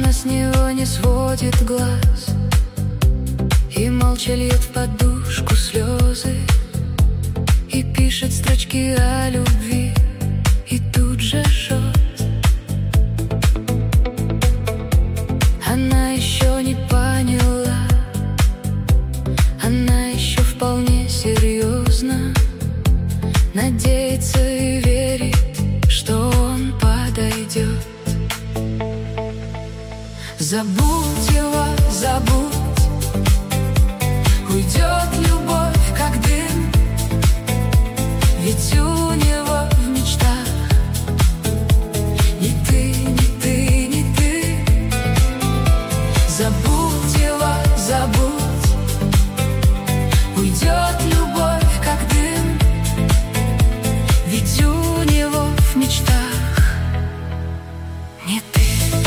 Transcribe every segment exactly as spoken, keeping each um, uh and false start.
Она с него не сводит глаз и молча льет в подушку слезы, и пишет строчки о любви, и тут же жжет. Она еще не поняла, она еще вполне серьезно надеется и верит, что он подойдет. Забудь его, забудь, уйдет любовь, как дым, ведь у него в мечтах ни ты, ни ты, ни ты. Забудь его, забудь, уйдет любовь, как дым, ведь у него в мечтах не ты.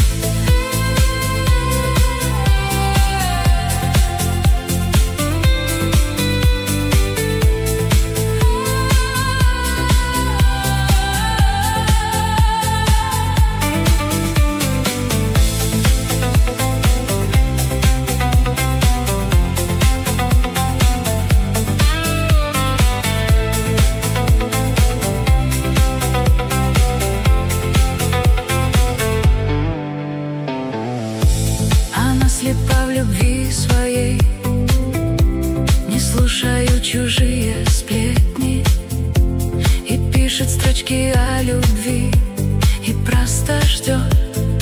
Слепа в любви своей, не слушаю чужие сплетни, и пишет строчки о любви, и просто ждет.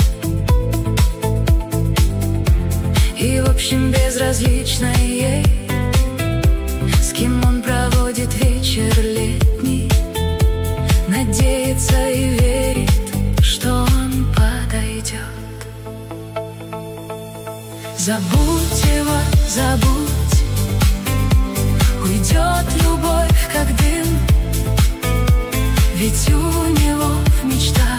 И в общем безразлично ей, с кем он проводит вечер летний, надеется и верит, что он подойдет. Забудь его, забудь, уйдет любовь, как дым, ведь у него в мечтах